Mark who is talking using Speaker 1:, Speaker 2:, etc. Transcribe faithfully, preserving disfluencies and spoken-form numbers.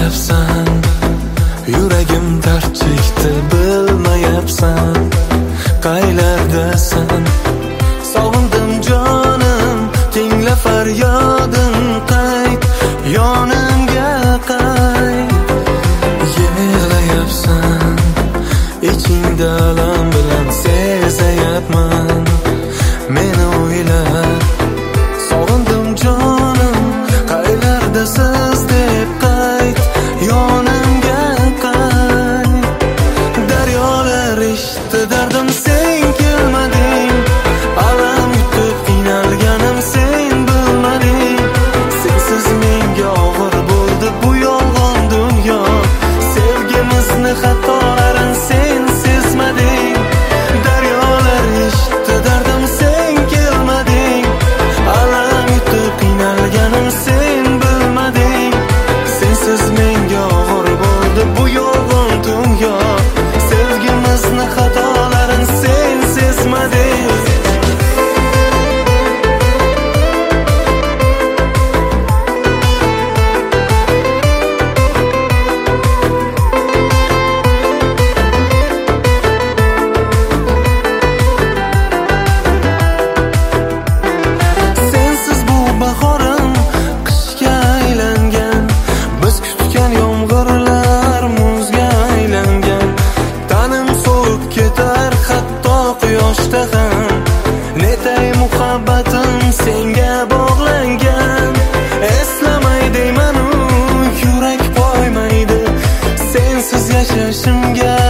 Speaker 1: yig'layapsan, yuragim dard chekdi, bilmayapsan qaylardasan. Sog'indim jonim, tingla faryodin, qayt yonimga qayt. Yig'layapsan, ichingda alam bilan sezayapman, meni o'yla. Sog'indim jonim, qaylardasiz deb qayt yonimga qayt. Daryolar eshitdi dardim, sen kelmading, alam yutib qiynalganim sen bilmading. Sensiz menga og'ir bo'ldi bu yolg'on dunyo, sevgimizni xatolarin sen sezmading. Daryolar eshitdi dardim, sen kelmading, alam yutib qiynalganim sen bilmading. Sensiz menga og'ir bo'ldi bu yolg'on dunyo, sevgimizni xatolarin sen sezmading. Sensiz bu bahorim qishga aylangan, biz kutgan yomg'irlar muzga aylangan. Tanim so'lib ketar hatto quyoshda ham, netay muhabbatim senga bog'langan. Eslamay deyman u yurak qo'ymaydi, sensiz yashashimga